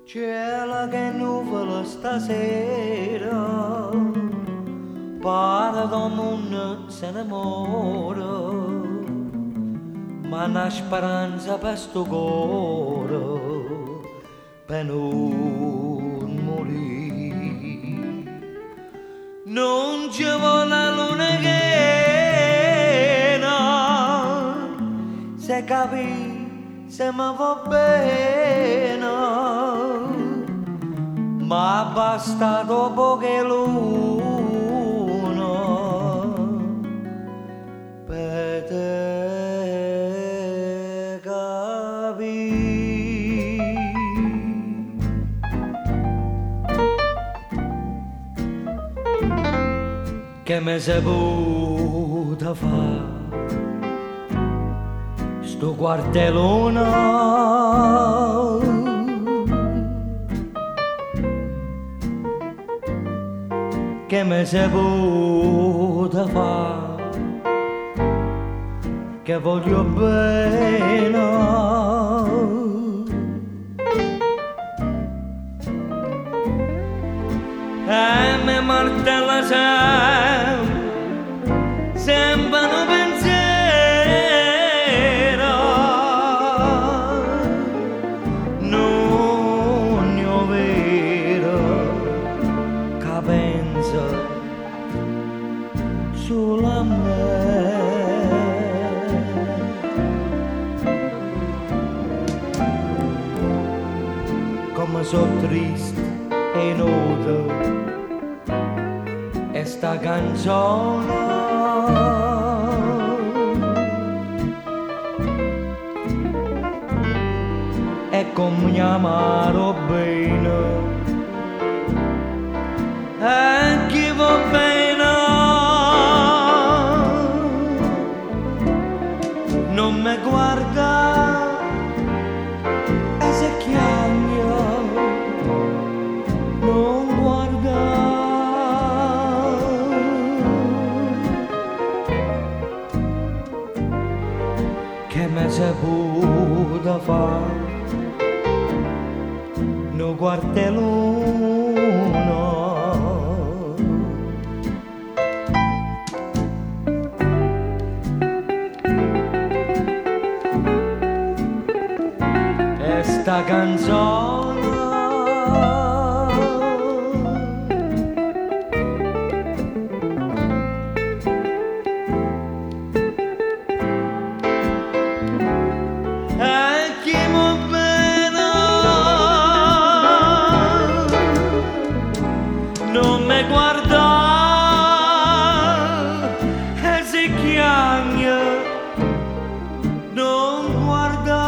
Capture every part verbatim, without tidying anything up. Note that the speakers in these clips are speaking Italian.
Cielo che nuvola stasera, pare da mondo se ne muore, ma una speranza per sto cuore, per non morire. Non ci vuole la luna che se capi, se mi va bene, ma basta dopo che luna per te capì. Che mi sei potuta fare sto quartellone, che mi sei potuta fare, che voglio bene. E mi martella sempre, sempre un pensiero, non ne ho vero che pensa solo a me. Come so triste e nudo e sta canzone, e come mi amaro bene, e chi va bene non mi guarda e se chiama non guarda, che mi sei potuta fare no quartellone. E sta canzone non mi guarda e se chiama non guarda,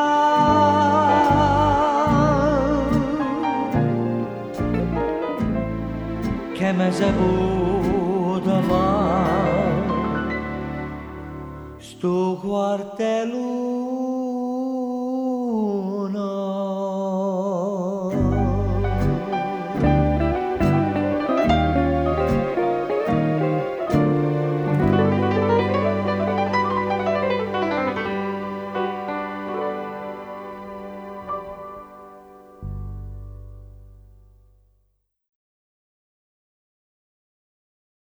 che mi sei potuta fare sto quartello.